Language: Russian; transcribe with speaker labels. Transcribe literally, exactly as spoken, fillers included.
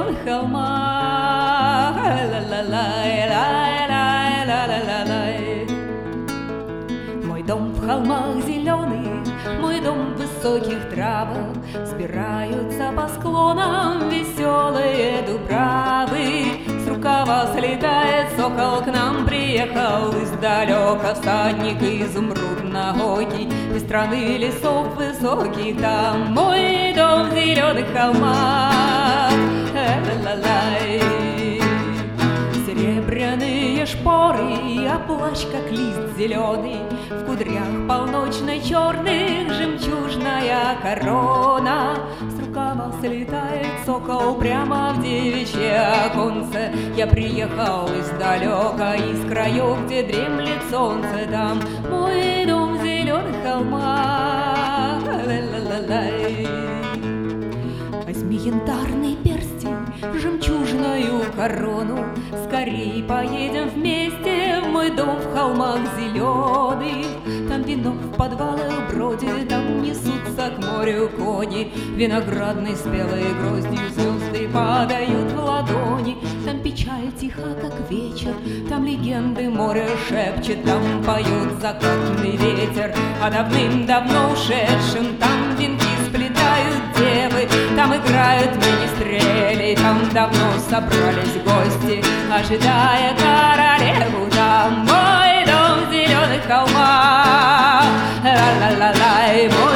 Speaker 1: зеленых холмах. Ла-ла-лай-лай-лай-лай-лай-лай. Мой дом в холмах зеленых, мой дом в высоких травах, Сбираются по склонам веселые дубравы. С рукава слетает сокол, к нам приехал издалека всадник изумрудногий, из страны лесов высоких. Там мой дом в зеленых холмах. Ла-ла-лай. Серебряные шпоры, а плащ, как лист зеленый, в кудрях полночной черных жемчужная корона. С рукава слетает сокол прямо в девичье оконце. Я приехал издалека, из краев, где дремлет солнце. Там мой дом в зеленых холмах. Ла-ла-ла-лай. Возьми янтарный перстень, жемчужную корону, скорей поедем вместе в мой дом в холмах зеленых. Там вино в подвалах бродит, там несутся к морю кони, виноградной спелой гроздью звезды падают в ладони. Там печаль тиха, как вечер, там легенды море шепчет, там поет закатный ветер о давным-давно ушедшем. Там венки сплетают девы, там играют министрели, там давно собрались гости, ожидая королеву. Там мой дом в зеленых холмах. Ла-ла-ла-лай.